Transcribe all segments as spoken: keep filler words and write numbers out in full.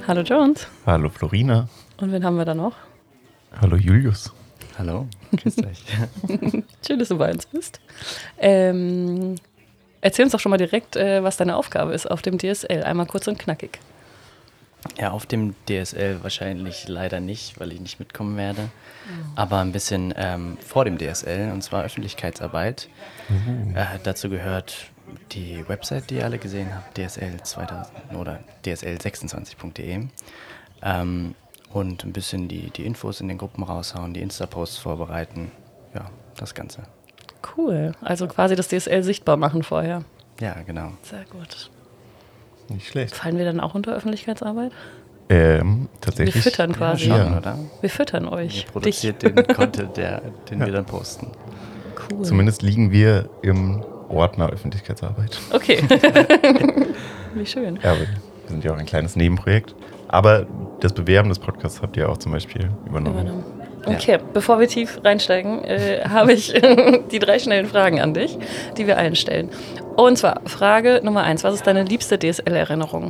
Hallo Jones. Hallo Florina. Und wen haben wir da noch? Hallo Julius. Hallo, grüß euch. Schön, dass du bei uns bist. Ähm, erzähl uns doch schon mal direkt, äh, was deine Aufgabe ist auf dem D S L. Einmal kurz und knackig. Ja, auf dem D S L wahrscheinlich leider nicht, weil ich nicht mitkommen werde. Mhm. Aber ein bisschen ähm, vor dem D S L, und zwar Öffentlichkeitsarbeit. Mhm. Äh, dazu gehört die Website, die ihr alle gesehen habt, D S L zweitausend oder D S L sechsundzwanzig punkt de. Ähm, und ein bisschen die, die Infos in den Gruppen raushauen, die Insta-Posts vorbereiten. Ja, das Ganze. Cool. Also quasi das D S L sichtbar machen vorher. Ja, genau. Sehr gut. Nicht schlecht. Fallen wir dann auch unter Öffentlichkeitsarbeit? Ähm, tatsächlich. Wir füttern quasi. Ja, schon, Ja. oder? Wir füttern euch. Ihr produziert den Content, der, den Ja. wir dann posten. Cool. Zumindest liegen wir im Ordner Öffentlichkeitsarbeit. Okay. Wie schön. Ja, aber wir sind ja auch ein kleines Nebenprojekt. Aber das Bewerben des Podcasts habt ihr auch zum Beispiel übernommen. Übernommen. Okay, bevor wir tief reinsteigen, äh, habe ich die drei schnellen Fragen an dich, die wir allen stellen. Und zwar Frage Nummer eins. Was ist deine liebste D S L-Erinnerung?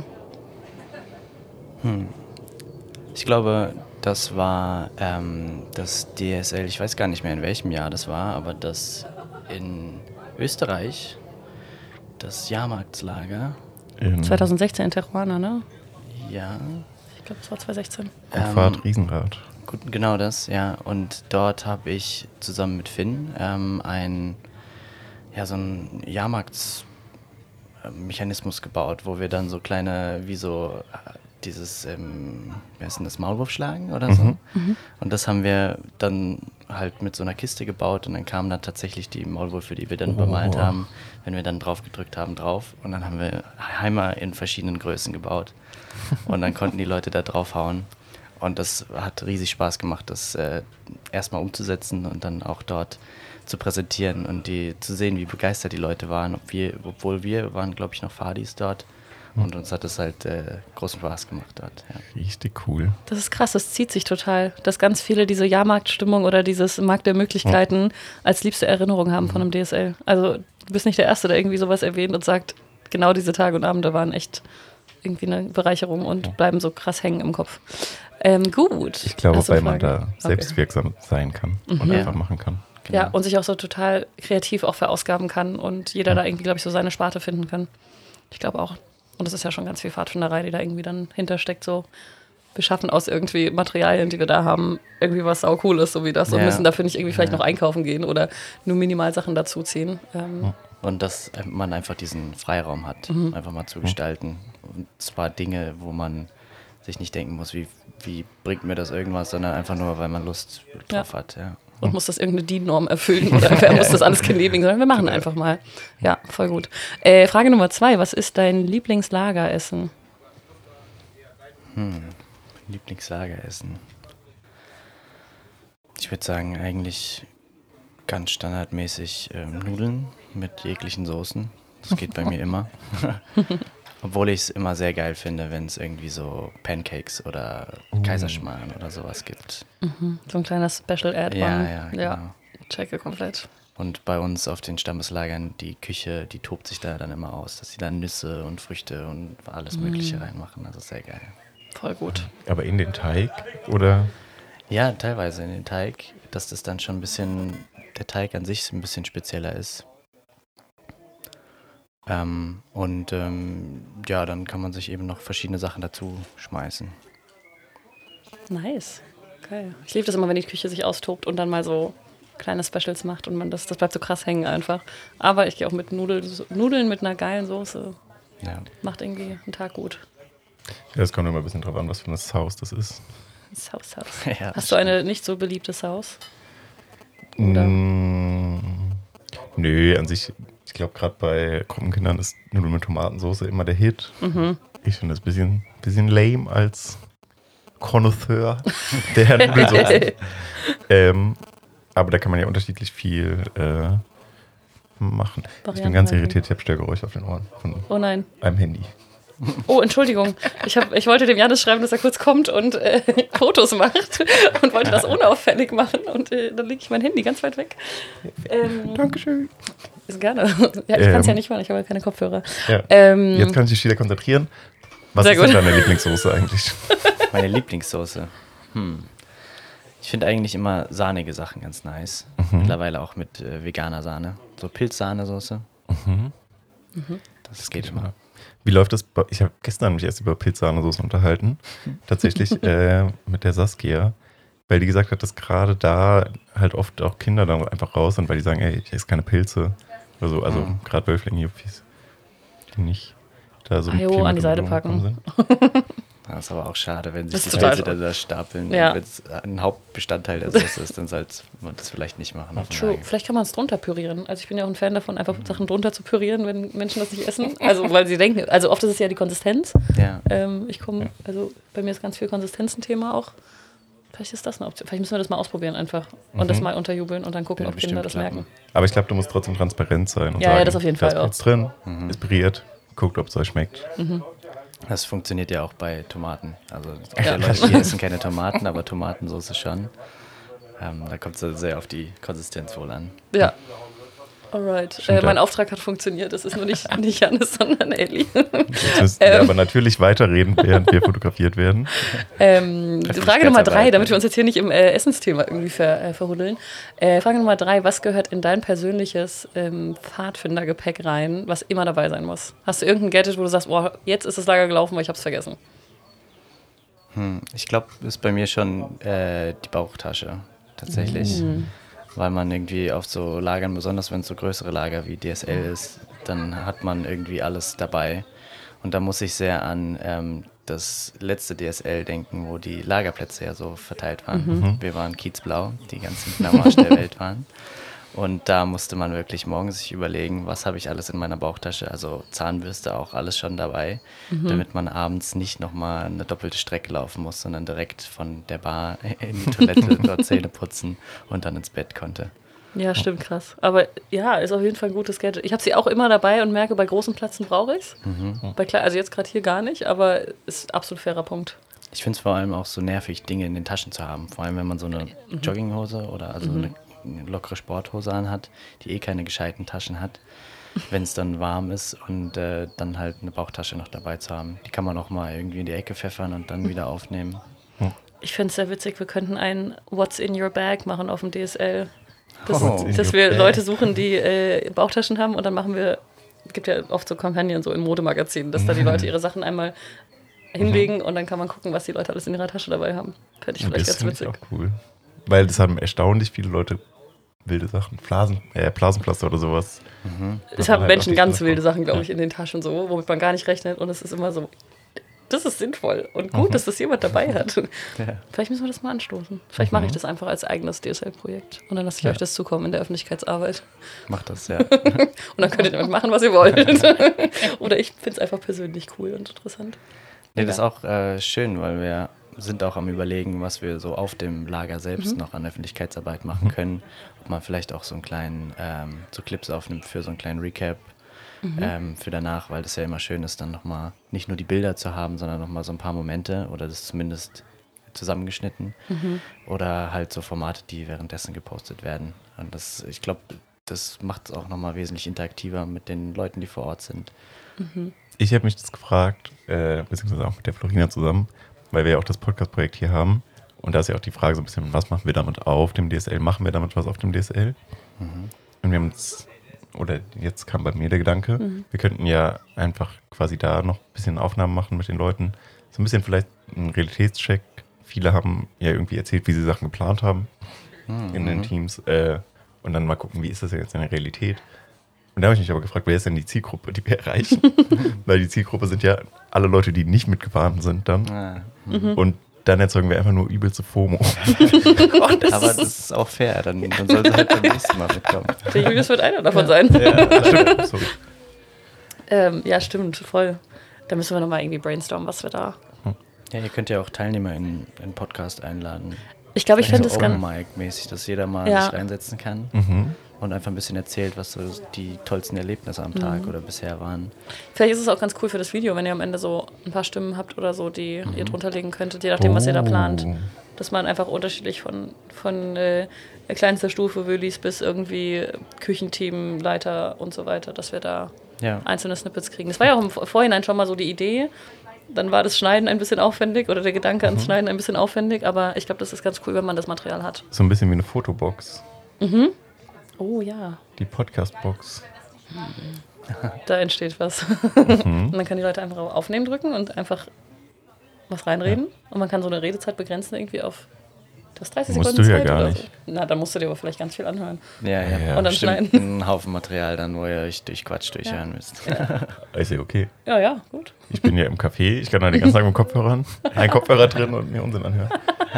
Hm. Ich glaube, das war ähm, das D S L, ich weiß gar nicht mehr in welchem Jahr das war, aber das in Österreich, das Jahrmarktslager. In zweitausendsechzehn in Tijuana, ne? Ja. Ich glaube, es war zweitausendsechzehn. Fahrt Riesenrad. Gut, genau das, ja. Und dort habe ich zusammen mit Finn ähm, ein, ja, so einen Jahrmarktsmechanismus gebaut, wo wir dann so kleine, wie so äh, dieses, ähm, wie heißt denn das, Maulwurfschlagen oder so. Mhm. Mhm. Und das haben wir dann halt mit so einer Kiste gebaut und dann kamen dann tatsächlich die Maulwürfe, die wir dann Oh. bemalt haben, wenn wir dann drauf gedrückt haben, drauf. Und dann haben wir Heimer in verschiedenen Größen gebaut. Und dann konnten die Leute da draufhauen. Und das hat riesig Spaß gemacht, das äh, erstmal umzusetzen und dann auch dort zu präsentieren und die zu sehen, wie begeistert die Leute waren. Ob wir, obwohl wir waren, glaube ich, noch Fadis dort. Und uns hat es halt äh, großen Spaß gemacht dort. Ja. Richtig cool. Das ist krass, das zieht sich total, dass ganz viele diese Jahrmarktstimmung oder dieses Markt der Möglichkeiten als liebste Erinnerung haben von einem D S L. Also du bist nicht der Erste, der irgendwie sowas erwähnt und sagt, genau diese Tage und Abende waren echt irgendwie eine Bereicherung und bleiben so krass hängen im Kopf. Ähm, gut. Ich glaube, Hast du weil man Fragen? da Okay. selbstwirksam sein kann und Mhm. einfach Ja. machen kann. Genau. Ja, und sich auch so total kreativ auch verausgaben kann und jeder Ja. da irgendwie, glaube ich, so seine Sparte finden kann. Ich glaube auch. Und das ist ja schon ganz viel Pfadfinderei, die da irgendwie dann hintersteckt. So, wir schaffen aus irgendwie Materialien, die wir da haben, irgendwie was sau cool ist, so wie das. Und Ja. müssen dafür nicht irgendwie vielleicht Ja. noch einkaufen gehen oder nur minimal Sachen dazuziehen. Ähm, Und dass man einfach diesen Freiraum hat, Mhm. einfach mal zu gestalten. Und zwar Dinge, wo man sich nicht denken muss, wie, wie bringt mir das irgendwas, sondern einfach nur, weil man Lust drauf Ja. hat. Ja. Und muss das irgendeine D I N-Norm erfüllen oder wer muss das alles genehmigen, sondern wir machen einfach mal. Ja, voll gut. Äh, Frage Nummer zwei, was ist dein Lieblingslageressen? Hm. Lieblingslageressen. Ich würde sagen, eigentlich ganz standardmäßig ähm, Nudeln mit jeglichen Soßen. Das geht bei mir immer. Obwohl ich es immer sehr geil finde, wenn es irgendwie so Pancakes oder Kaiserschmarrn oder sowas gibt. Mhm. So ein kleiner Special Add-on. Ja, ja, genau. Ja, checke komplett. Und bei uns auf den Stammeslagern, die Küche, die tobt sich da dann immer aus, dass sie dann Nüsse und Früchte und alles Mögliche reinmachen. Also sehr geil. Voll gut. Aber in den Teig oder? Ja, teilweise in den Teig, dass das dann schon ein bisschen, der Teig an sich ein bisschen spezieller ist. Ähm, und ähm, ja, dann kann man sich eben noch verschiedene Sachen dazu schmeißen. Nice. Geil. Ich liebe das immer, wenn die Küche sich austobt und dann mal so kleine Specials macht und man das, das bleibt so krass hängen einfach. Aber ich gehe auch mit Nudeln, Nudeln mit einer geilen Soße. Ja. Macht irgendwie einen Tag gut. Ja, es kommt immer ein bisschen drauf an, was für ein Sauce das ist. Sauce, Sauce. Ja, Hast du eine nicht so beliebte Sauce? Oder? Mm, nö, an sich, ich glaube gerade bei Krummenkindern ist Nudeln mit Tomatensauce immer der Hit. Mhm. Ich finde das ein bisschen, bisschen lame als Connoisseur der Nudelsoße. ähm, aber da kann man ja unterschiedlich viel äh, machen. Ich bin Varianten ganz rein. irritiert, ich habe Störgeräusche auf den Ohren von Oh nein. einem Handy. Oh, Entschuldigung. Ich, hab, ich wollte dem Janis schreiben, dass er kurz kommt und äh, Fotos macht und wollte das unauffällig machen. Und äh, dann lege ich mein Handy ganz weit weg. Ähm, Dankeschön. ist gerne. Ja, ich kann es ja Ähm, nicht machen, ich habe ja keine Kopfhörer. Ja. Ähm, Jetzt kann ich mich wieder konzentrieren. Was Sehr ist gut. denn deine Lieblingssoße eigentlich? Meine Lieblingssoße. Hm. Ich finde eigentlich immer sahnige Sachen ganz nice. Mhm. Mittlerweile auch mit äh, veganer Sahne. So Pilzsahnesoße. Mhm. Das, das geht immer. Wie läuft das? Bei, ich habe gestern mich erst über Pilzsahnesoße unterhalten. Tatsächlich äh, mit der Saskia. Weil die gesagt hat, dass gerade da halt oft auch Kinder dann einfach raus sind, weil die sagen, ey, ich esse keine Pilze. Oder so. Also Mhm. gerade Wölfling-Juppies, die nicht da so Ah, jo, viel an mit die Seite in packen. Berührung gekommen sind. Das ist aber auch schade, wenn sich Das die ist total Pilze schade. da, da stapeln. Ja. Wenn es ein Hauptbestandteil der Soße ist, dann sollte man das vielleicht nicht machen. Auf dem True. Lager. Vielleicht kann man es drunter pürieren. Also ich bin ja auch ein Fan davon, einfach Sachen drunter zu pürieren, wenn Menschen das nicht essen. Also weil sie denken, also oft ist es ja die Konsistenz. Ja. Ähm, ich komme, also bei mir ist ganz viel Konsistenz ein Thema auch. Vielleicht ist das eine Option. Vielleicht müssen wir das mal ausprobieren einfach und Mhm. das mal unterjubeln und dann gucken, Ja, ob Kinder bestimmt das klappen. merken. Aber ich glaube, du musst trotzdem transparent sein. Und Ja, ja, sagen, das auf jeden Fall da ist auch. Pilz drin, Mhm. inspiriert, guckt, ob es euch schmeckt. Das funktioniert ja auch bei Tomaten. Also es gibt Ja. ja Leute, die essen keine Tomaten, aber Tomatensauce schon. Ähm, da kommt es sehr auf die Konsistenz wohl an. Ja. Alright. Stimmt, Äh, mein ja. Auftrag hat funktioniert. Es ist nur nicht, nicht Janis, sondern Ellie. Jetzt müssten wir Ähm. aber natürlich weiterreden, während wir fotografiert werden. Ähm, Frage Nummer drei, Öffentlichkeitsarbeit, damit wir ne? uns jetzt hier nicht im äh, Essensthema irgendwie ver, äh, verhuddeln. Äh, Frage Nummer drei, was gehört in dein persönliches ähm, Pfadfindergepäck rein, was immer dabei sein muss? Hast du irgendein Gadget, wo du sagst, boah, jetzt ist das Lager gelaufen, weil ich hab's vergessen? Hm, ich glaube, ist bei mir schon äh, die Bauchtasche tatsächlich. Mhm. Weil man irgendwie auf so Lagern, besonders wenn es so größere Lager wie D S L ist, dann hat man irgendwie alles dabei. Und da muss ich sehr an ähm, das letzte D S L denken, wo die Lagerplätze ja so verteilt waren. Mhm. Wir waren kiezblau, die ganzen Blamage der Welt waren. Und da musste man wirklich morgens sich überlegen, was habe ich alles in meiner Bauchtasche, also Zahnbürste auch alles schon dabei, Mhm. damit man abends nicht nochmal eine doppelte Strecke laufen muss, sondern direkt von der Bar in die Toilette, dort Zähne putzen und dann ins Bett konnte. Ja, stimmt, krass. Aber ja, ist auf jeden Fall ein gutes Gadget. Ich habe sie auch immer dabei und merke, bei großen Plätzen brauche ich es. Bei klein- Also jetzt gerade hier gar nicht, aber ist absolut fairer Punkt. Ich finde es vor allem auch so nervig, Dinge in den Taschen zu haben. Vor allem, wenn man so eine Jogginghose oder also eine, eine lockere Sporthose anhat, die eh keine gescheiten Taschen hat, wenn es dann warm ist und äh, dann halt eine Bauchtasche noch dabei zu haben. Die kann man auch mal irgendwie in die Ecke pfeffern und dann wieder aufnehmen. Ich finde es sehr witzig, wir könnten ein What's in your bag machen auf dem D S L. Das, What's in dass your wir bag? Leute suchen, die äh, Bauchtaschen haben und dann machen wir, es gibt ja oft so Companion so in Modemagazinen, dass da die Leute ihre Sachen einmal hinlegen und dann kann man gucken, was die Leute alles in ihrer Tasche dabei haben. Fände ich vielleicht Das ganz finde ich witzig. auch cool. Weil das haben erstaunlich viele Leute wilde Sachen. Blasen, äh, Blasenpflaster oder sowas. Es Da haben halt Menschen auch die ganz Sachen. wilde Sachen, glaube Ja. ich, in den Taschen so, womit man gar nicht rechnet und es ist immer so, das ist sinnvoll und gut, dass das jemand dabei hat. Ja. Vielleicht müssen wir das mal anstoßen. Vielleicht mache ich das einfach als eigenes D S L-Projekt und dann lasse ich Ja. euch das zukommen in der Öffentlichkeitsarbeit. Macht das, ja. Und dann könnt ihr damit machen, was ihr wollt. Oder ich finde es einfach persönlich cool und interessant. Nee, das ist auch äh, schön, weil wir sind auch am Überlegen, was wir so auf dem Lager selbst noch an Öffentlichkeitsarbeit machen können. Ob man vielleicht auch so einen kleinen, ähm, so Clips aufnimmt für so einen kleinen Recap ähm, für danach, weil das ja immer schön ist, dann nochmal nicht nur die Bilder zu haben, sondern nochmal so ein paar Momente oder das zumindest zusammengeschnitten oder halt so Formate, die währenddessen gepostet werden. Und das, ich glaube, das macht es auch nochmal wesentlich interaktiver mit den Leuten, die vor Ort sind. Ich habe mich das gefragt, äh, beziehungsweise auch mit der Florina zusammen, weil wir ja auch das Podcast-Projekt hier haben. Und da ist ja auch die Frage so ein bisschen, was machen wir damit auf dem D S L? Machen wir damit was auf dem D S L? Und wir haben uns, oder jetzt kam bei mir der Gedanke, wir könnten ja einfach quasi da noch ein bisschen Aufnahmen machen mit den Leuten. So ein bisschen vielleicht einen Realitätscheck. Viele haben ja irgendwie erzählt, wie sie Sachen geplant haben in den Teams. Äh, und dann mal gucken, wie ist das jetzt in der Realität? Und da habe ich mich aber gefragt, wer ist denn die Zielgruppe, die wir erreichen? Weil die Zielgruppe sind ja alle Leute, die nicht mitgefahren sind dann. Ah. Und dann erzeugen wir einfach nur übelste FOMO. Und das Aber ist, das ist auch fair, dann, dann soll sie halt beim nächsten Mal mitkommen. der Julius wird einer davon sein. Stimmt, sorry. Ähm, ja, stimmt, voll. Da müssen wir nochmal irgendwie brainstormen, was wir da. Ja, ihr könnt ja auch Teilnehmer in den Podcast einladen. Ich glaube, ich fände es so ganz. Open-Mic-mäßig, dass jeder mal Ja. sich reinsetzen kann Mhm. und einfach ein bisschen erzählt, was so die tollsten Erlebnisse am Tag oder bisher waren. Vielleicht ist es auch ganz cool für das Video, wenn ihr am Ende so ein paar Stimmen habt oder so, die ihr drunter legen könntet, je nachdem, was ihr da plant. Oh. Dass man einfach unterschiedlich von, von äh, kleinster Stufe, Wölis, bis irgendwie Küchenteam, Leiter und so weiter, dass wir da Ja, einzelne Snippets kriegen. Das war ja auch im Vorhinein schon mal so die Idee, dann war das Schneiden ein bisschen aufwendig oder der Gedanke ans Mhm. Schneiden ein bisschen aufwendig, aber ich glaube, das ist ganz cool, wenn man das Material hat. So ein bisschen wie eine Fotobox. Mhm. Oh ja, Die Podcast-Box. da entsteht was. Mhm. Und dann können die Leute einfach auf Aufnehmen drücken und einfach was reinreden. Und man kann so eine Redezeit begrenzen irgendwie auf das dreißig Musst Sekunden du ja Zeit gar oder nicht. so. Na, dann musst du dir aber vielleicht ganz viel anhören. Ja, ja. Ja, und dann Bestimmt schneiden. einen Haufen Material dann, wo ihr euch durch Quatsch durchhören müsst. Ist ja okay. Ja, ja, gut. Ich bin ja im Café, ich kann da den ganzen Tag mit Kopfhörern, einen Kopfhörer drin und mir Unsinn anhören.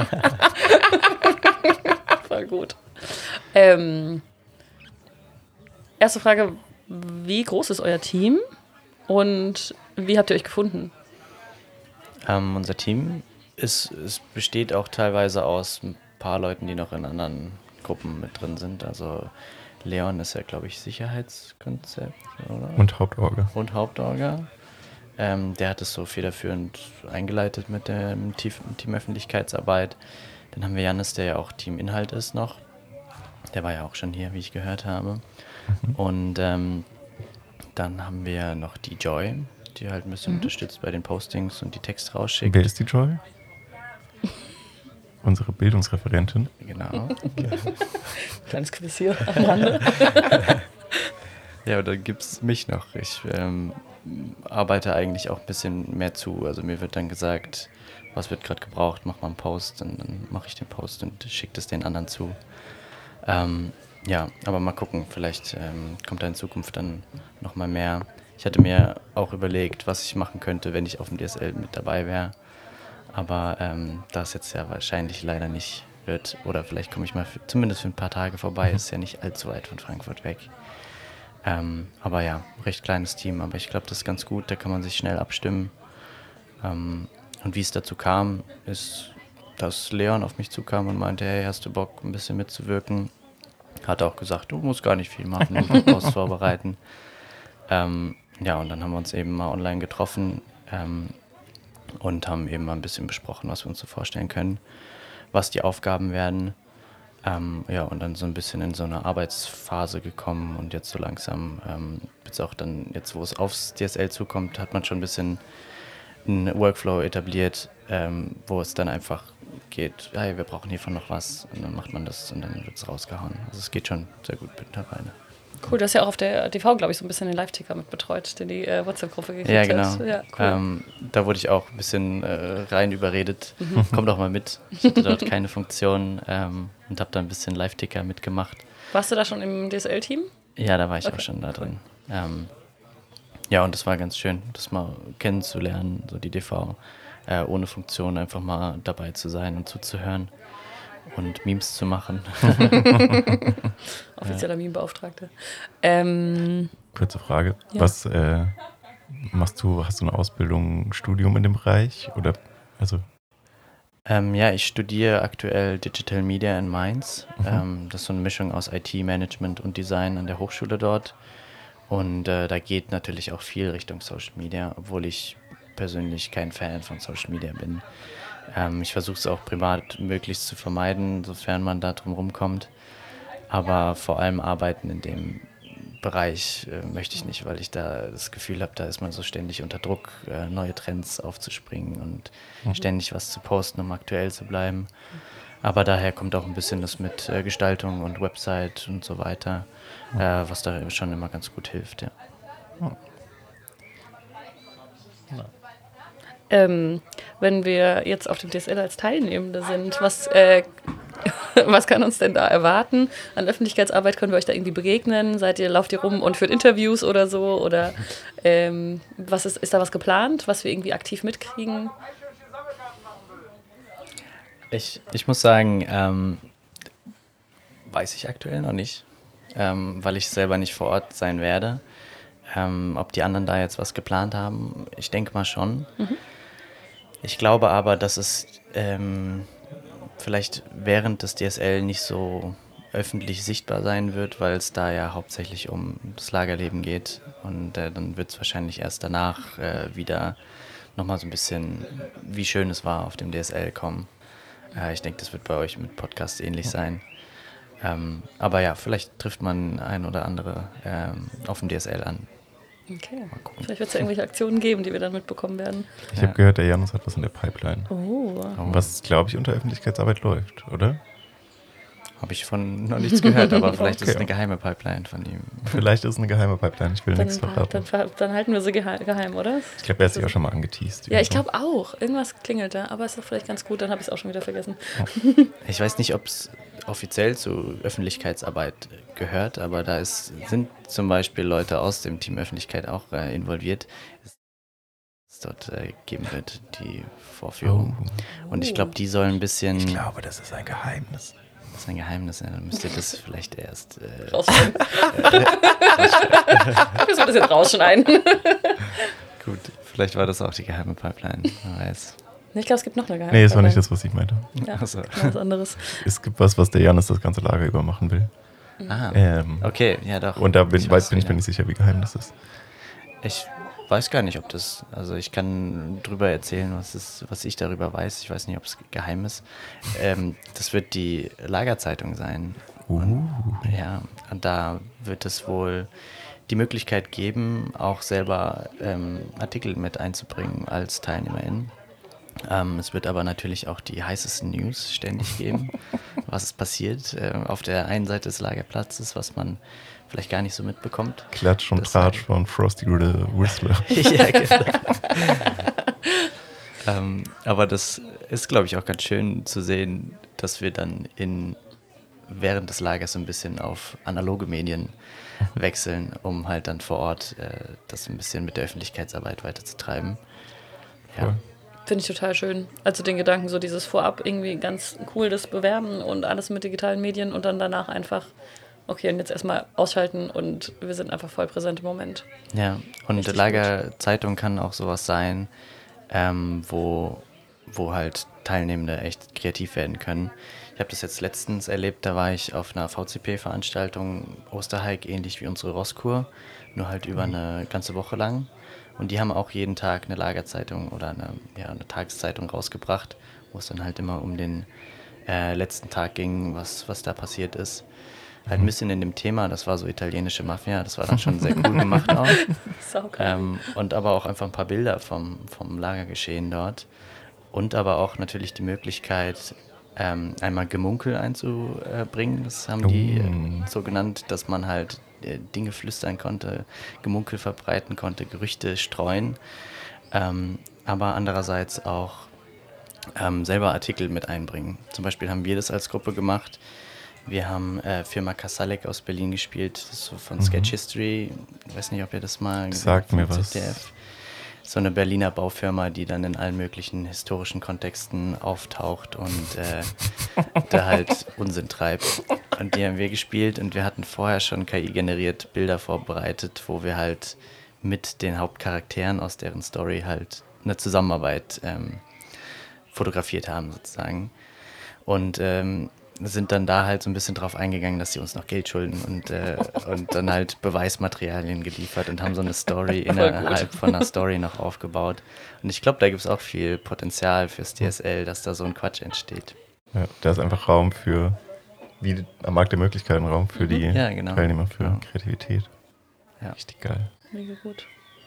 Voll gut. Ähm, erste Frage, wie groß ist euer Team und wie habt ihr euch gefunden? Ähm, unser Team ist, es besteht auch teilweise aus ein paar Leuten, die noch in anderen Gruppen mit drin sind. Also Leon ist ja, glaube ich, Sicherheitskonzept, oder? Und Hauptorga. Und Hauptorga. Ähm, der hat es so federführend eingeleitet mit der mit Team, Team Öffentlichkeitsarbeit. Dann haben wir Jannis, der ja auch Team Inhalt ist noch. Der war ja auch schon hier, wie ich gehört habe. Mhm. Und ähm, dann haben wir noch die Joy, die halt ein bisschen Mhm. unterstützt bei den Postings und die Texte rausschickt. Wer ist die Joy? Unsere Bildungsreferentin. Genau. Kleines Quiz hier am Rande. Ja, und dann gibt es mich noch. Ich ähm, arbeite eigentlich auch ein bisschen mehr zu. Also mir wird dann gesagt, was wird gerade gebraucht, mach mal einen Post und dann mache ich den Post und schicke das den anderen zu. Ähm, ja, aber mal gucken, vielleicht ähm, kommt da in Zukunft dann nochmal mehr. Ich hatte mir auch überlegt, was ich machen könnte, wenn ich auf dem D S L mit dabei wäre. Aber ähm, da es jetzt ja wahrscheinlich leider nicht wird, oder vielleicht komme ich mal für, zumindest für ein paar Tage vorbei, ist ja nicht allzu weit von Frankfurt weg. Ähm, aber ja, recht kleines Team, aber ich glaube, das ist ganz gut, da kann man sich schnell abstimmen. Ähm, und wie es dazu kam, ist, dass Leon auf mich zukam und meinte, hey, hast du Bock, ein bisschen mitzuwirken? Hat auch gesagt, du musst gar nicht viel machen, nur einen Post vorbereiten. Ähm, ja, und dann haben wir uns eben mal online getroffen ähm, und haben eben mal ein bisschen besprochen, was wir uns so vorstellen können, was die Aufgaben werden. Ähm, ja, und dann so ein bisschen in so eine Arbeitsphase gekommen und jetzt so langsam, ähm, jetzt auch dann, jetzt wo es aufs D S L zukommt, hat man schon ein bisschen einen Workflow etabliert, ähm, wo es dann einfach geht, hey, wir brauchen hiervon noch was und dann macht man das und dann wird es rausgehauen. Also es geht schon sehr gut mittlerweile. Cool, du hast ja auch auf der T V, glaube ich, so ein bisschen den Live-Ticker mit betreut, den die äh, WhatsApp-Gruppe gekriegt Ja, genau. hat. Ja, cool. Ähm, da wurde ich auch ein bisschen äh, rein überredet. Komm doch mal mit. Ich hatte dort keine Funktion ähm, und habe da ein bisschen Live-Ticker mitgemacht. Warst du da schon im D S L-Team? Ja, da war ich Okay. auch schon da drin. Ähm, ja, und das war ganz schön, das mal kennenzulernen, so die D V, äh, ohne Funktion einfach mal dabei zu sein und zuzuhören und Memes zu machen. Offizieller Meme-Beauftragte. Ähm, Kurze Frage. Ja. Was äh, machst du? Hast du eine Ausbildung, ein Studium in dem Bereich? Oder also Ähm, ja, ich studiere aktuell Digital Media in Mainz. Mhm. Ähm, das ist so eine Mischung aus I T-Management und Design an der Hochschule dort. Und äh, da geht natürlich auch viel Richtung Social Media, obwohl ich persönlich kein Fan von Social Media bin. Ähm, ich versuche es auch privat möglichst zu vermeiden, sofern man da drum rumkommt. Aber vor allem arbeiten in dem Bereich äh, möchte ich nicht, weil ich da das Gefühl habe, da ist man so ständig unter Druck, äh, neue Trends aufzuspringen und Mhm. ständig was zu posten, um aktuell zu bleiben. Aber daher kommt auch ein bisschen das mit äh, Gestaltung und Website und so weiter, äh, was da schon immer ganz gut hilft, ja. ähm, wenn wir jetzt auf dem D S L als Teilnehmende sind, was, äh, was kann uns denn da erwarten? An Öffentlichkeitsarbeit können wir euch da irgendwie begegnen? Seid ihr, lauft ihr rum und führt Interviews oder so? Oder ähm, was ist, ist da was geplant, was wir irgendwie aktiv mitkriegen? Ich, ich muss sagen, ähm, weiß ich aktuell noch nicht, ähm, weil ich selber nicht vor Ort sein werde. Ähm, ob die anderen da jetzt was geplant haben, ich denke mal schon. Ich glaube aber, dass es ähm, vielleicht während des D S L nicht so öffentlich sichtbar sein wird, weil es da ja hauptsächlich um das Lagerleben geht. Und äh, dann wird es wahrscheinlich erst danach äh, wieder nochmal so ein bisschen, wie schön es war, auf dem D S L kommen. Äh, ich denke, das wird bei euch mit Podcast ähnlich sein. Ähm, aber ja, vielleicht trifft man ein oder andere ähm, auf dem D S L an. Okay. Vielleicht wird es ja irgendwelche Aktionen geben, die wir dann mitbekommen werden. Ich Ja. habe gehört, der Janus hat was in der Pipeline. Oh. Was, glaube ich, unter Öffentlichkeitsarbeit läuft, oder? Habe ich von noch nichts gehört, aber vielleicht ist es Okay. eine geheime Pipeline von ihm. Vielleicht ist es eine geheime Pipeline, ich will Dann, nichts verraten. dann, ver- dann halten wir sie geheim, geheim oder? Ich glaube, er hat sich auch schon mal angeteased. Ja, ich glaube auch. Irgendwas klingelt da, aber ist doch vielleicht ganz gut, dann habe ich es auch schon wieder vergessen. Ich weiß nicht, ob es offiziell zu Öffentlichkeitsarbeit gehört, aber da ist, sind zum Beispiel Leute aus dem Team Öffentlichkeit auch äh, involviert. Es dort äh, geben wird, die Vorführung. Und ich glaube, die sollen ein bisschen... Ich glaube, das ist ein Geheimnis. Das ist ein Geheimnis, ja, dann müsst ihr das vielleicht erst... Äh, Rausschneiden. Müssen wir das jetzt rausschneiden? gut, vielleicht war das auch die geheime Pipeline, wer weiß. Nee, ich glaube, es gibt noch eine geheime Nee, das war nicht Pipeline. das, was ich meinte. Ja, Also. genau was anderes. Es gibt was, was der Janus das ganze Lager über machen will. Ah, Ähm, okay, ja doch. Und da bin Ich ich, weiß bin ich wieder. mir nicht sicher, wie geheim das ist. Ich weiß gar nicht, ob das, also ich kann drüber erzählen, was, ist, was ich darüber weiß. Ich weiß nicht, ob es geheim ist. Ähm, das wird die Lagerzeitung sein. Und, ja, und da wird es wohl die Möglichkeit geben, auch selber ähm, Artikel mit einzubringen als Teilnehmerin. Ähm, es wird aber natürlich auch die heißesten News ständig geben, was ist passiert äh, auf der einen Seite des Lagerplatzes, was man vielleicht gar nicht so mitbekommt. Klatsch und Das- Tratsch von Frosty the Whistler. ja, genau. ähm, aber das ist, glaube ich, auch ganz schön zu sehen, dass wir dann in, während des Lagers so ein bisschen auf analoge Medien wechseln, um halt dann vor Ort äh, das ein bisschen mit der Öffentlichkeitsarbeit weiterzutreiben. Ja. Cool. Finde ich total schön. Also den Gedanken, so dieses Vorab irgendwie ganz cool, das Bewerben und alles mit digitalen Medien und dann danach einfach, okay, und jetzt erstmal ausschalten und wir sind einfach voll präsent im Moment. Ja, und Richtig Lagerzeitung kann auch sowas sein, ähm, wo, wo halt Teilnehmende echt kreativ werden können. Ich habe das jetzt letztens erlebt, da war ich auf einer V C P-Veranstaltung, Osterhike, ähnlich wie unsere Rosskur, nur halt über eine ganze Woche lang. Und die haben auch jeden Tag eine Lagerzeitung oder eine, ja, eine Tageszeitung rausgebracht, wo es dann halt immer um den äh, letzten Tag ging, was, was da passiert ist. Halt ein bisschen in dem Thema, das war so italienische Mafia, das war dann schon sehr cool gemacht auch. Saugeil. Ähm, und aber auch einfach ein paar Bilder vom, vom Lagergeschehen dort. Und aber auch natürlich die Möglichkeit, ähm, einmal Gemunkel einzubringen. Das haben die Oh. äh, so genannt, dass man halt äh, Dinge flüstern konnte, Gemunkel verbreiten konnte, Gerüchte streuen. Ähm, aber andererseits auch ähm, selber Artikel mit einbringen. Zum Beispiel haben wir das als Gruppe gemacht. Wir haben äh, Firma Kasalek aus Berlin gespielt, das ist so von Sketch History. Ich weiß nicht, ob ihr das mal gesehen Sagt habt vom mir was. Z D F. So eine Berliner Baufirma, die dann in allen möglichen historischen Kontexten auftaucht und äh, da halt Unsinn treibt. Und die haben wir gespielt und wir hatten vorher schon K I-generiert Bilder vorbereitet, wo wir halt mit den Hauptcharakteren aus deren Story halt eine Zusammenarbeit ähm, fotografiert haben sozusagen. Und ähm, sind dann da halt so ein bisschen drauf eingegangen, dass sie uns noch Geld schulden und, äh, und dann halt Beweismaterialien geliefert und haben so eine Story innerhalb von einer Story noch aufgebaut. Und ich glaube, da gibt es auch viel Potenzial fürs D S L, dass da so ein Quatsch entsteht. Ja, da ist einfach Raum für, wie am Markt der Möglichkeiten, Raum für die Ja, genau. Teilnehmer, für Ja. Kreativität. Ja. Richtig geil. Mega gut.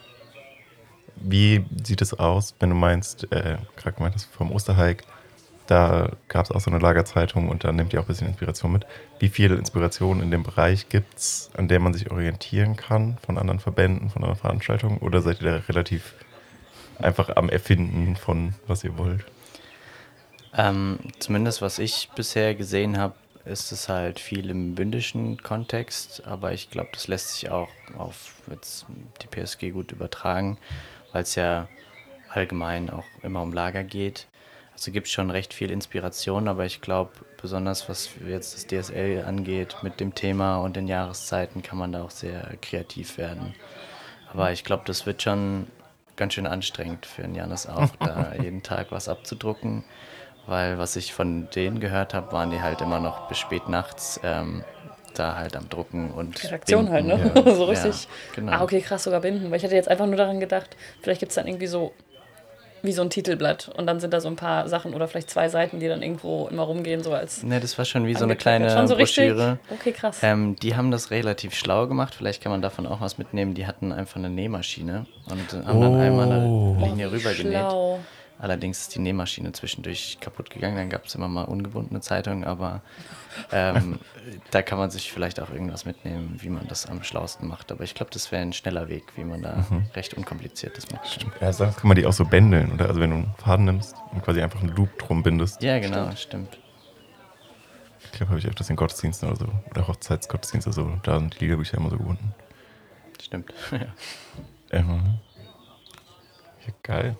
Wie sieht es aus, wenn du meinst, äh, gerade gemeint hast, vom Osterhike, da gab es auch so eine Lagerzeitung und da nimmt ihr auch ein bisschen Inspiration mit. Wie viel Inspiration in dem Bereich gibt es, an der man sich orientieren kann von anderen Verbänden, von anderen Veranstaltungen? Oder seid ihr da relativ einfach am Erfinden von, was ihr wollt? Ähm, zumindest was ich bisher gesehen habe, ist es halt viel im bündischen Kontext, aber ich glaube, das lässt sich auch auf jetzt die P S G gut übertragen, weil es ja allgemein auch immer um Lager geht. Also gibt es schon recht viel Inspiration, aber ich glaube, besonders was jetzt das D S L angeht mit dem Thema und den Jahreszeiten, kann man da auch sehr kreativ werden. Aber ich glaube, das wird schon ganz schön anstrengend für den Janus auch, da jeden Tag was abzudrucken. Weil was ich von denen gehört habe, waren die halt immer noch bis spät nachts ähm, da halt am Drucken und Redaktion halt, ne? binden. so richtig. Ja, genau. Ah, okay, krass, sogar binden. Weil ich hätte jetzt einfach nur daran gedacht, vielleicht gibt es dann irgendwie so wie so ein Titelblatt und dann sind da so ein paar Sachen oder vielleicht zwei Seiten, die dann irgendwo immer rumgehen, so als... Ne, das war schon wie so eine angekleckert. kleine Schon so Broschüre. richtig? Okay, krass. Ähm, die haben das relativ schlau gemacht, vielleicht kann man davon auch was mitnehmen. Die hatten einfach eine Nähmaschine und äh, haben dann einmal Oh. eine Linie rübergenäht. Schlau. Allerdings ist die Nähmaschine zwischendurch kaputt gegangen, dann gab es immer mal ungebundene Zeitungen, aber ähm, da kann man sich vielleicht auch irgendwas mitnehmen, wie man das am schlausten macht. Aber ich glaube, das wäre ein schneller Weg, wie man da Mhm. recht unkompliziert das macht. Ja, sonst kann man die auch so bändeln, oder? Also wenn du einen Faden nimmst und quasi einfach einen Loop drum bindest. Ja, genau, stimmt. Ich glaube, habe ich öfters in Gottesdiensten oder so, oder Hochzeitsgottesdienste so, da sind die Liederbücher immer so gebunden. Stimmt. Ja. Ähm, ja, geil.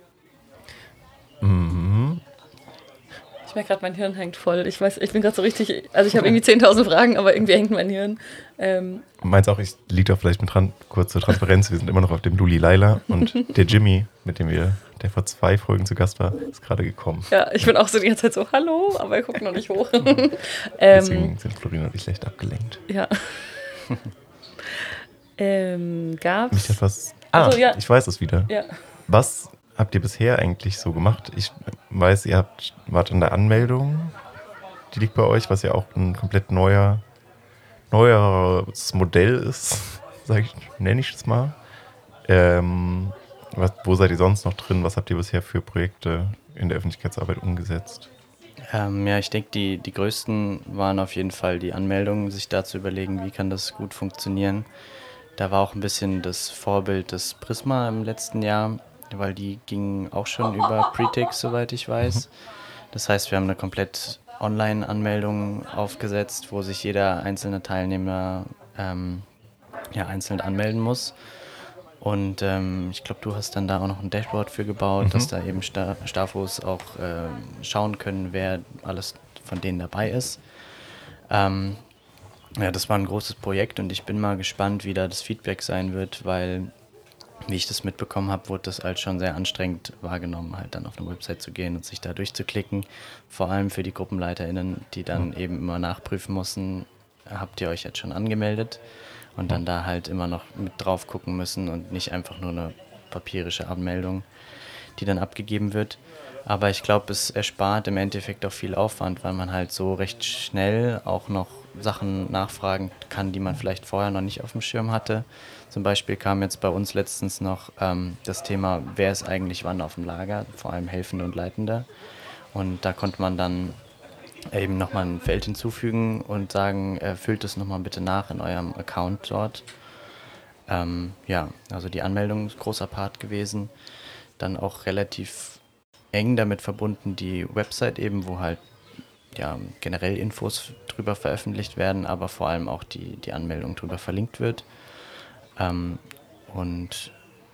Mhm. Ich merke gerade, mein Hirn hängt voll. Ich weiß, ich bin gerade so richtig, also ich habe irgendwie zehntausend Fragen, aber irgendwie hängt mein Hirn. Ähm, Meinst auch, ich liege da vielleicht mit dran, kurz zur Transparenz, wir sind immer noch auf dem Luli Laila und der Jimmy, mit dem wir, der vor zwei Folgen zu Gast war, ist gerade gekommen. ja, ich bin auch so die ganze Zeit so, hallo, aber er guckt noch nicht hoch. Deswegen ähm, sind Florina und ich leicht abgelenkt. ja. ähm, Mich gab's? hat was. Ah, Also, ja. ich weiß es wieder. Ja. Was habt ihr bisher eigentlich so gemacht? Ich weiß, ihr habt, wart in der Anmeldung, die liegt bei euch, was ja auch ein komplett neuer, neues Modell ist, sag ich, nenne ich es mal. Ähm, was, wo seid ihr sonst noch drin? Was habt ihr bisher für Projekte in der Öffentlichkeitsarbeit umgesetzt? Ähm, ja, ich denke, die, die größten waren auf jeden Fall die Anmeldungen, sich da zu überlegen, wie kann das gut funktionieren. Da war auch ein bisschen das Vorbild des Prisma im letzten Jahr, weil die gingen auch schon über Pretix, soweit ich weiß. Das heißt, wir haben eine komplett Online-Anmeldung aufgesetzt, wo sich jeder einzelne Teilnehmer ähm, ja, einzeln anmelden muss. Und ähm, ich glaube, du hast dann da auch noch ein Dashboard für gebaut, Mhm. dass da eben Sta- Stafos auch äh, schauen können, wer alles von denen dabei ist. Ähm, ja, das war ein großes Projekt und ich bin mal gespannt, wie da das Feedback sein wird, weil, wie ich das mitbekommen habe, wurde das als schon sehr anstrengend wahrgenommen, halt dann auf eine Website zu gehen und sich da durchzuklicken. Vor allem für die GruppenleiterInnen, die dann Mhm. eben immer nachprüfen mussten, habt ihr euch jetzt schon angemeldet? Und dann da halt immer noch mit drauf gucken müssen und nicht einfach nur eine papierische Anmeldung, die dann abgegeben wird. Aber ich glaube, es erspart im Endeffekt auch viel Aufwand, weil man halt so recht schnell auch noch Sachen nachfragen kann, die man vielleicht vorher noch nicht auf dem Schirm hatte. Zum Beispiel kam jetzt bei uns letztens noch ähm, das Thema, wer ist eigentlich wann auf dem Lager, vor allem Helfende und Leitende. Und da konnte man dann eben nochmal ein Feld hinzufügen und sagen, äh, füllt es nochmal bitte nach in eurem Account dort. Ähm, ja, also die Anmeldung ist ein großer Part gewesen. Dann auch relativ eng damit verbunden die Website eben, wo halt ja, generell Infos drüber veröffentlicht werden, aber vor allem auch die, die Anmeldung drüber verlinkt wird. Ähm, und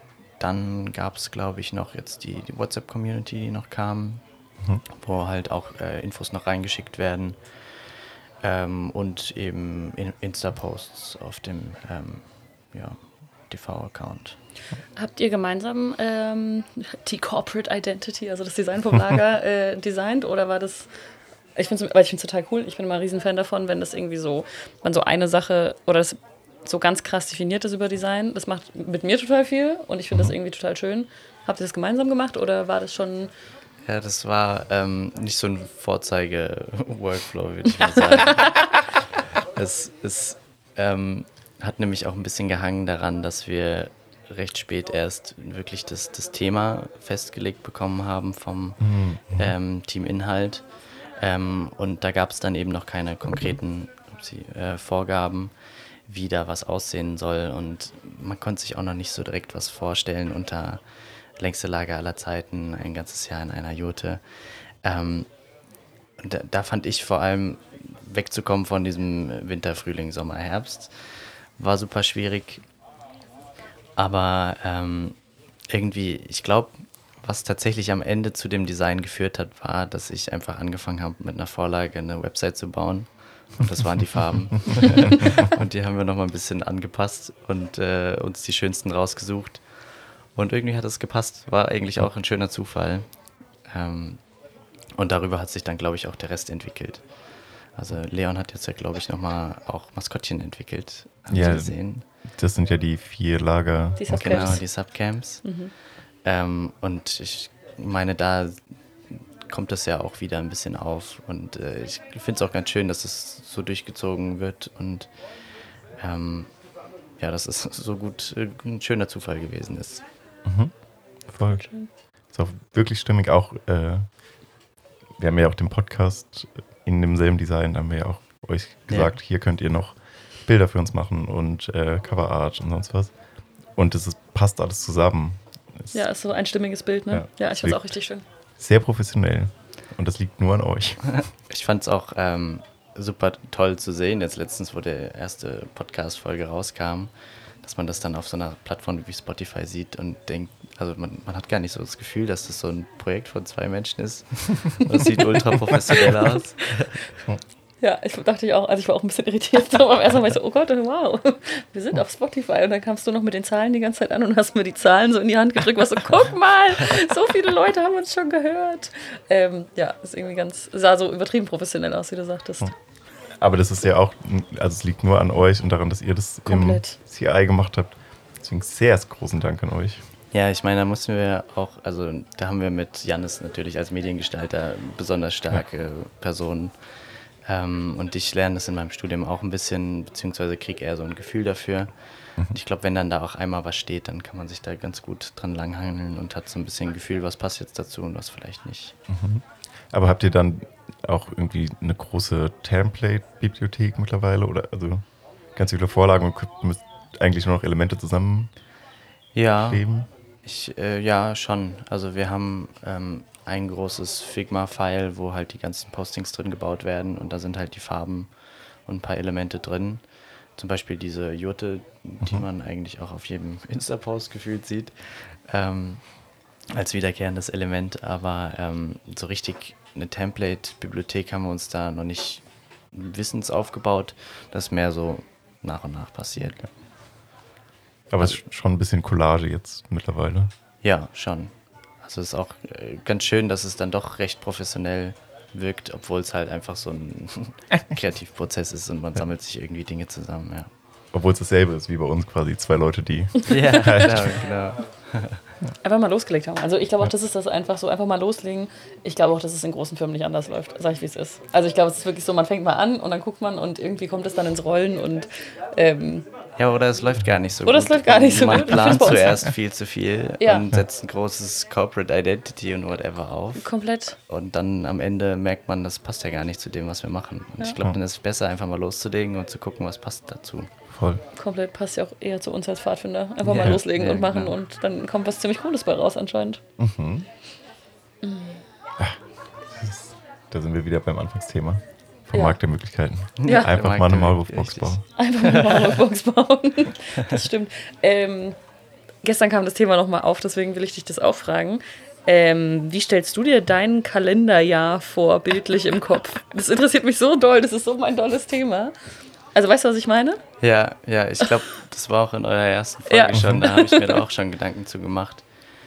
dann gab es, glaube ich, noch jetzt die, die WhatsApp-Community, die noch kam, Mhm. wo halt auch äh, Infos noch reingeschickt werden ähm, und eben in Insta-Posts auf dem ähm, ja, T V-Account. Habt ihr gemeinsam ähm, die Corporate Identity, also das Design vom Lager, äh, designt oder war das... Ich finde es ich find's total cool. Ich bin immer ein Riesenfan davon, wenn das irgendwie so, man so eine Sache oder das so ganz krass definiert ist über Design. Das macht mit mir total viel und ich finde das irgendwie total schön. Habt ihr das gemeinsam gemacht oder war das schon... Ja, das war ähm, nicht so ein Vorzeige-Workflow, würde ich mal sagen. es es ähm, hat nämlich auch ein bisschen gehangen daran, dass wir recht spät erst wirklich das, das Thema festgelegt bekommen haben vom Mhm. ähm, Team Inhalt. Ähm, und da gab es dann eben noch keine konkreten upsie, äh, Vorgaben, wie da was aussehen soll. Und man konnte sich auch noch nicht so direkt was vorstellen unter längste Lager aller Zeiten, ein ganzes Jahr in einer Jurte. Ähm, da, da fand ich vor allem wegzukommen von diesem Winter, Frühling, Sommer, Herbst. War super schwierig. Aber ähm, irgendwie, ich glaube, was tatsächlich am Ende zu dem Design geführt hat, war, dass ich einfach angefangen habe, mit einer Vorlage eine Website zu bauen. Und das waren die Farben. Und die haben wir nochmal ein bisschen angepasst und äh, uns die schönsten rausgesucht. Und irgendwie hat es gepasst. War eigentlich auch ein schöner Zufall. Ähm, und darüber hat sich dann, glaube ich, auch der Rest entwickelt. Also Leon hat jetzt ja, glaube ich, nochmal auch Maskottchen entwickelt. Haben Ja, Sie gesehen? Das sind ja die vier Lager. Die Subcamps. Genau, die Subcamps. Mhm. Ähm, und ich meine, da kommt das ja auch wieder ein bisschen auf. Und äh, ich finde es auch ganz schön, dass es so durchgezogen wird. Und ähm, ja, dass es so gut äh, ein schöner Zufall gewesen ist. Mhm. Voll. Ist auch wirklich stimmig. Auch, äh, wir haben ja auch den Podcast in demselben Design, haben wir ja auch euch gesagt, ja. Hier könnt ihr noch Bilder für uns machen und äh, Coverart und sonst was. Und es ist, passt alles zusammen. Es, ja, ist so ein stimmiges Bild, ne? Ja, ja ich fand es auch richtig schön. Sehr professionell. Und das liegt nur an euch. Ich fand es auch ähm, super toll zu sehen, jetzt letztens, wo die erste Podcast-Folge rauskam, dass man das dann auf so einer Plattform wie Spotify sieht und denkt, also man, man hat gar nicht so das Gefühl, dass das so ein Projekt von zwei Menschen ist. Das sieht ultra professionell aus. Ja, ich dachte ich auch, also ich war auch ein bisschen irritiert, aber am ersten Mal war ich so, oh Gott, wow, wir sind auf Spotify. Und dann kamst du noch mit den Zahlen die ganze Zeit an und hast mir die Zahlen so in die Hand gedrückt, was so, guck mal, so viele Leute haben uns schon gehört. Ähm, ja, ist irgendwie ganz, sah so übertrieben professionell aus, wie du sagtest. Aber das ist ja auch, also es liegt nur an euch und daran, dass ihr das Komplett. Im C I gemacht habt. Deswegen sehr großen Dank an euch. Ja, ich meine, da mussten wir auch, also da haben wir mit Jannis natürlich als Mediengestalter besonders starke ja. Personen. Ähm, und ich lerne das in meinem Studium auch ein bisschen, beziehungsweise kriege eher so ein Gefühl dafür. Mhm. Und ich glaube, wenn dann da auch einmal was steht, dann kann man sich da ganz gut dran langhangeln und hat so ein bisschen Gefühl, was passt jetzt dazu und was vielleicht nicht. Mhm. Aber habt ihr dann auch irgendwie eine große Template-Bibliothek mittlerweile? Oder also ganz viele Vorlagen und müsst eigentlich nur noch Elemente zusammen ja, kleben? Ich, äh, ja, schon. Also wir haben ähm, ein großes Figma-File, wo halt die ganzen Postings drin gebaut werden und da sind halt die Farben und ein paar Elemente drin. Zum Beispiel diese Jurte, die mhm. man eigentlich auch auf jedem Insta-Post gefühlt sieht, ähm, als wiederkehrendes Element. Aber ähm, so richtig eine Template-Bibliothek haben wir uns da noch nicht wissens aufgebaut. Das ist mehr so nach und nach passiert. Ja. Aber es ist schon ein bisschen Collage jetzt mittlerweile. Ja, schon. Also es ist auch äh, ganz schön, dass es dann doch recht professionell wirkt, obwohl es halt einfach so ein Kreativprozess ist und man sammelt sich irgendwie Dinge zusammen, ja. Obwohl es dasselbe ist wie bei uns quasi, zwei Leute, die... ja, genau, genau. Einfach mal losgelegt haben. Also ich glaube auch, das ist das einfach so, einfach mal loslegen. Ich glaube auch, dass es in großen Firmen nicht anders läuft, sag ich, wie es ist. Also ich glaube, es ist wirklich so, man fängt mal an und dann guckt man und irgendwie kommt es dann ins Rollen und ähm, ja, oder es läuft gar nicht so oder gut. Oder es läuft gar nicht so man gut. Man plant zuerst viel zu viel ja. und setzt ein großes Corporate Identity und whatever auf. Komplett. Und dann am Ende merkt man, das passt ja gar nicht zu dem, was wir machen. Und ja. ich glaube, dann ist es besser, einfach mal loszulegen und zu gucken, was passt dazu. Voll. Komplett, passt ja auch eher zu uns als Pfadfinder. Einfach ja, mal loslegen ja, und machen genau. und dann kommt was ziemlich Cooles bei raus anscheinend. Mhm. Mhm. Ach, ist, da sind wir wieder beim Anfangsthema. Vom ja. Markt der Möglichkeiten. Ja. Einfach mal eine Maulwurfbox bauen. Einfach mal eine Maulwurfbox bauen. Das stimmt. Ähm, gestern kam das Thema nochmal auf, deswegen will ich dich das auch fragen. Ähm, wie stellst du dir dein Kalenderjahr vor, bildlich im Kopf? Das interessiert mich so doll, das ist so mein tolles Thema. Also weißt du, was ich meine? Ja, ja, ich glaube, das war auch in eurer ersten Folge ja. schon, da habe ich mir da auch schon Gedanken zu gemacht.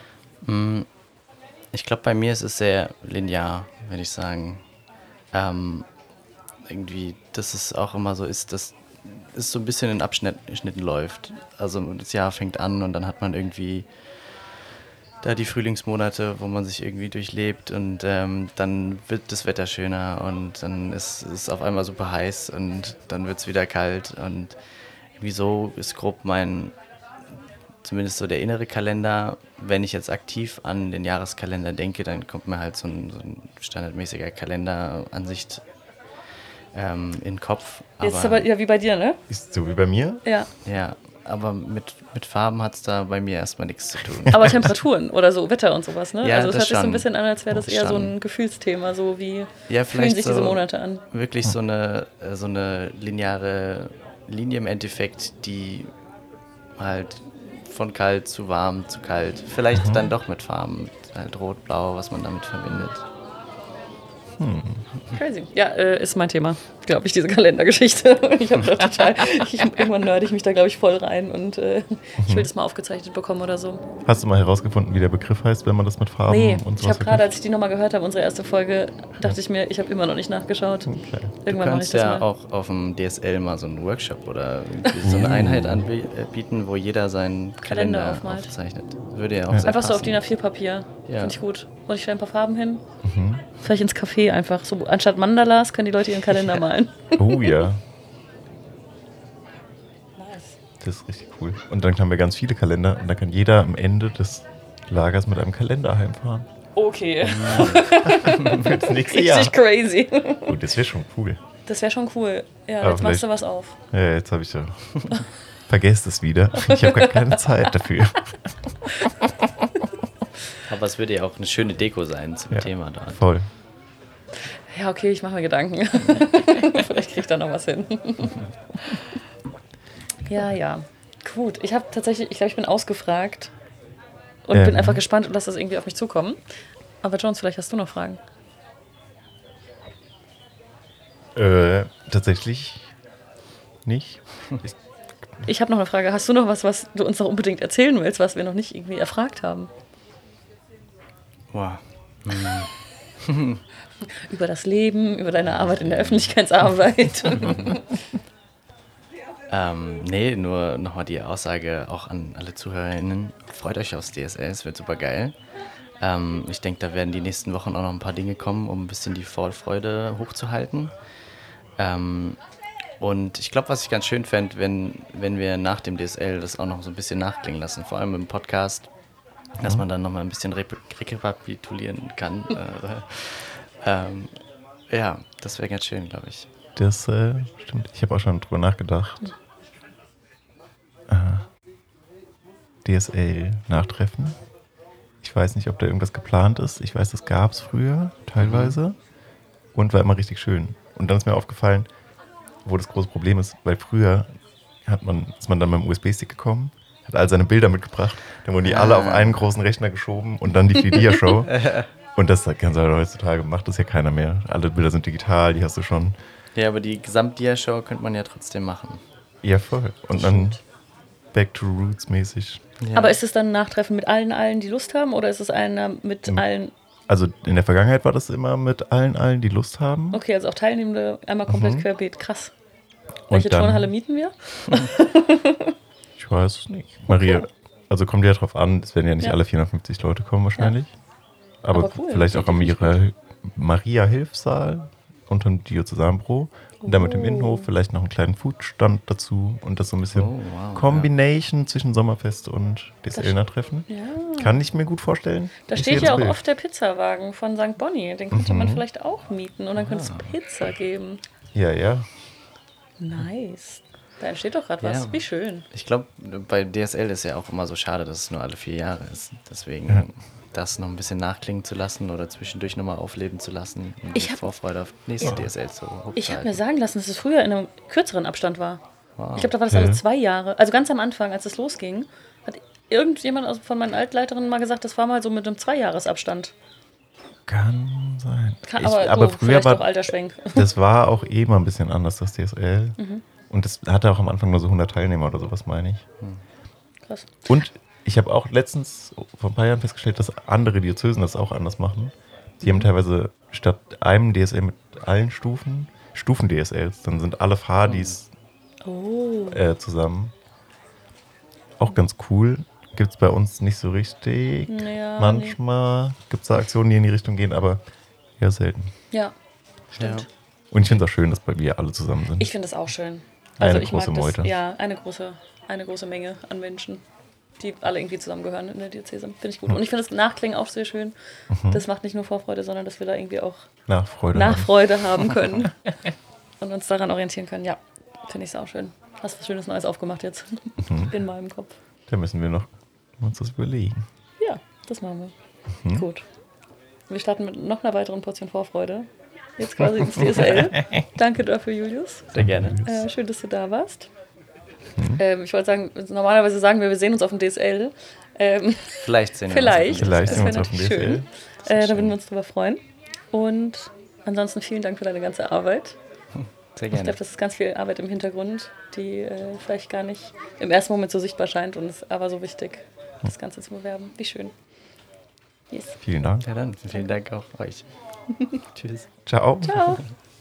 Ich glaube, bei mir ist es sehr linear, würde ich sagen. Ähm, irgendwie, dass es auch immer so ist, dass es so ein bisschen in Abschnitten läuft. Also das Jahr fängt an und dann hat man irgendwie da die Frühlingsmonate, wo man sich irgendwie durchlebt und ähm, dann wird das Wetter schöner und dann ist es auf einmal super heiß und dann wird es wieder kalt und irgendwie so ist grob mein, zumindest so der innere Kalender. Wenn ich jetzt aktiv an den Jahreskalender denke, dann kommt mir halt so ein, so ein standardmäßiger Kalenderansicht ähm, in den Kopf. Aber jetzt ist aber ja wie bei dir, ne? Ist so wie bei mir? Ja. Ja. Aber mit, mit Farben hat es da bei mir erstmal nichts zu tun. Aber Temperaturen oder so, Wetter und sowas, ne? Ja, also es hört schon. sich so ein bisschen an, als wäre das eher schon. so ein Gefühlsthema, so wie ja, fühlen sich so diese Monate an. Wirklich so eine, so eine lineare Linie im Endeffekt, die halt von kalt zu warm zu kalt, vielleicht mhm. dann doch mit Farben, halt rot, blau, was man damit verbindet. Hm. Crazy. Ja, äh, ist mein Thema. glaube ich, diese Kalendergeschichte. Ich habe da total, ich, irgendwann nörde ich mich da, glaube ich, voll rein und äh, mhm. ich will das mal aufgezeichnet bekommen oder so. Hast du mal herausgefunden, wie der Begriff heißt, wenn man das mit Farben nee, und sowas ich habe gerade, als ich die nochmal gehört habe, unsere erste Folge, dachte ich mir, ich habe immer noch nicht nachgeschaut. Okay. Irgendwann du mache ich kannst das ja mal. auch auf dem D S L mal so einen Workshop oder so eine Einheit anbieten, wo jeder seinen Kalender Kalender, aufmalt. aufzeichnet. Würde ja auch Ja. sehr Einfach so auf passen. DIN A vier Papier. Ja. Finde ich gut. Und ich stelle ein paar Farben hin. Mhm. Vielleicht ins Café einfach. So, anstatt Mandalas können die Leute ihren Kalender malen. Oh ja, Nice. das ist richtig cool. Und dann haben wir ganz viele Kalender und dann kann jeder am Ende des Lagers mit einem Kalender heimfahren. Okay. Für das nächste Jahr. Richtig crazy. Gut, das wäre schon cool. Das wäre schon cool. Ja, Aber jetzt machst du vielleicht- was auf. Ja, jetzt habe ich ja. Vergesst es wieder. Ich habe gar keine Zeit dafür. Aber es würde ja auch eine schöne Deko sein zum Ja. Thema dort. Voll. Ja, okay, ich mache mir Gedanken. Vielleicht kriege ich da noch was hin. Ja, ja. Gut, ich habe tatsächlich, ich glaube, ich bin ausgefragt und Ähm. bin einfach gespannt und lasse das irgendwie auf mich zukommen. Aber Jones, vielleicht hast du noch Fragen. Äh, tatsächlich nicht. Ich, Ich habe noch eine Frage. Hast du noch was, was du uns noch unbedingt erzählen willst, was wir noch nicht irgendwie erfragt haben? Wow. Über das Leben, über deine Arbeit in der Öffentlichkeitsarbeit. Ähm, nee, nur nochmal die Aussage auch an alle ZuhörerInnen. Freut euch aufs D S L, es wird super geil. Ähm, ich denke, da werden die nächsten Wochen auch noch ein paar Dinge kommen, um ein bisschen die Vorfreude hochzuhalten. Ähm, und ich glaube, was ich ganz schön fände, wenn, wenn wir nach dem D S L das auch noch so ein bisschen nachklingen lassen, vor allem im Podcast, dass man dann nochmal ein bisschen rep- rekapitulieren kann. äh, ähm, ja, das wäre ganz schön, glaube ich. das äh, stimmt. Ich habe auch schon drüber nachgedacht. Äh, D S L-Nachtreffen. Ich weiß nicht, ob da irgendwas geplant ist. Ich weiß, das gab es früher teilweise und war immer richtig schön. Und dann ist mir aufgefallen, wo das große Problem ist, weil früher hat man, ist man dann mit dem U S B-Stick gekommen, hat all seine Bilder mitgebracht, dann wurden die alle auf einen großen Rechner geschoben und dann die Dia-Show. Und das kannst du halt heutzutage, macht das ja keiner mehr. Alle Bilder sind digital, die hast du schon. Ja, aber die Gesamt-Dia-Show könnte man ja trotzdem machen. Ja, voll. Und dann Back to Roots mäßig. Ja. Aber ist es dann ein Nachtreffen mit allen, allen, die Lust haben, oder ist es einer mit Im- allen? Also in der Vergangenheit war das immer mit allen, allen, die Lust haben. Okay, also auch Teilnehmende einmal komplett querbeet. Krass. Und Welche dann- Turnhalle mieten wir? Ich weiß es nicht. Maria, also kommt ja drauf an, es werden ja nicht Ja. alle vierhundertfünfzig Leute kommen wahrscheinlich. Aber, Aber cool. vielleicht auch am Richtig Maria, Maria Hilfsaal unter dem Diözesanbro. Und dann mit dem Oh. Innenhof vielleicht noch einen kleinen Foodstand dazu und das so ein bisschen Oh, wow, Combination zwischen Sommerfest und D S Das- L-Treffen. Ja. Kann ich mir gut vorstellen. Da Ich steht sehe ja auch das Bild. oft der Pizzawagen von Sankt Bonny. Den könnte Mhm. man vielleicht auch mieten und dann könnte es Pizza geben. Ja, ja. Nice. Da entsteht doch gerade was. Ja. Wie schön. Ich glaube, bei D S L ist ja auch immer so schade, dass es nur alle vier Jahre ist. Deswegen Ja. das noch ein bisschen nachklingen zu lassen oder zwischendurch nochmal aufleben zu lassen, um Ich die hab- Vorfreude auf nächste D S L zu hochzuhalten. Ich habe mir sagen lassen, dass es früher in einem kürzeren Abstand war. Wow. Ich glaube, da war das Okay. alle zwei Jahre. Also ganz am Anfang, als es losging, hat irgendjemand aus- von meinen Altleiterinnen mal gesagt, das war mal so mit einem Zweijahresabstand. Kann sein. Kann, Ich- aber aber so, früher vielleicht war auch Altersschwenk. das war auch eh mal ein bisschen anders, das D S L. Mhm. Und das hatte auch am Anfang nur so hundert Teilnehmer oder sowas, meine ich. Krass. Und ich habe auch letztens vor ein paar Jahren festgestellt, dass andere Diözesen das auch anders machen. Die haben teilweise statt einem D S L mit allen Stufen, Stufen-D S Ls. Dann sind alle Fadis Oh. äh, zusammen. Auch ganz cool. Gibt es bei uns nicht so richtig. Ja, Manchmal gibt es da Aktionen, die in die Richtung gehen, aber eher selten. Ja, Ja. stimmt. Und ich finde es auch schön, dass wir alle zusammen sind. Ich finde das auch schön. Eine Also ich große mag das, Meute. ja, eine große, eine große Menge an Menschen, die alle irgendwie zusammengehören in der Diözese. Finde ich gut. Und ich finde das Nachklingen auch sehr schön. Das macht nicht nur Vorfreude, sondern dass wir da irgendwie auch Nachfreude. Nachfreude haben können und uns daran orientieren können. Ja, finde ich es auch schön. Hast was Schönes Neues aufgemacht jetzt in meinem Kopf. Da müssen wir noch uns das überlegen. Ja, das machen wir. Gut. Wir starten mit noch einer weiteren Portion Vorfreude. Jetzt quasi ins D S L. Danke dafür, Julius. Sehr gerne. Äh, schön, dass du da warst. Ähm, ich wollte sagen, normalerweise sagen wir, wir sehen uns auf dem D S L. Ähm, Vielleicht sehen wir vielleicht. uns. Vielleicht das sehen wir wäre uns auf dem D S natürlich L. schön. Äh, da würden wir uns drüber freuen. Und ansonsten vielen Dank für deine ganze Arbeit. Sehr Ich gerne. glaube, das ist ganz viel Arbeit im Hintergrund, die äh, vielleicht gar nicht im ersten Moment so sichtbar scheint und ist aber so wichtig, das Ganze zu bewerben. Wie schön. Yes. Vielen Dank. Ja, dann vielen Dank auch euch. Tschüss. Ciao. Ciao.